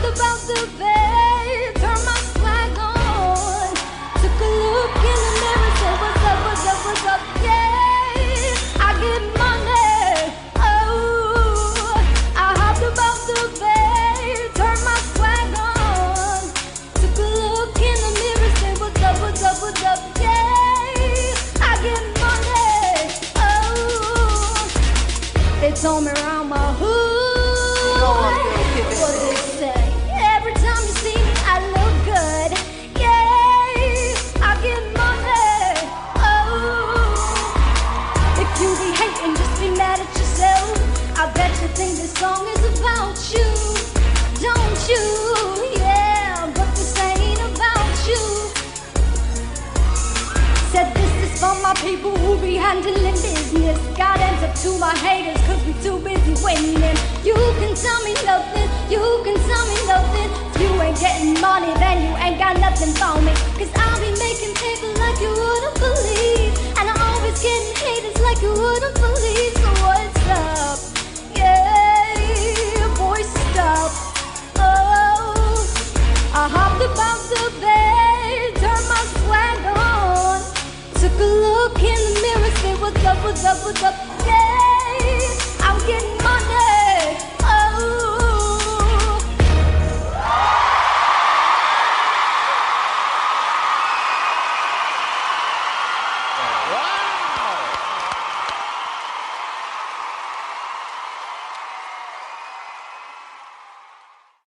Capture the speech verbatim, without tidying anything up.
about the bed, turned my swag on, took a look in the mirror, said what's up, what's up, what's up, yeah, I get money, oh, I hopped about the bed, turned my swag on, took a look in the mirror, said what's up, what's up, what's up, yeah, I get money, oh, they told me around my hood. What they say? Every time you see me, I look good. Yeah, I get money. Oh, if you be hating, just be mad at yourself. I bet you think this song is about you, don't you? Yeah, but this ain't about you. Said this is for my people who be handling business. God ends up to my haters, cause we too busy winning. You can tell me nothing, you can tell me nothing. If you ain't getting money, then you ain't got nothing for me. Cause I'll be making paper like you wouldn't believe, and I always getting haters like you wouldn't believe. So what's up? Yeah, boy, stop. Oh, I hopped about the bed, turned my swag on, took a look in the mirror, said what's up, what's up, what's up.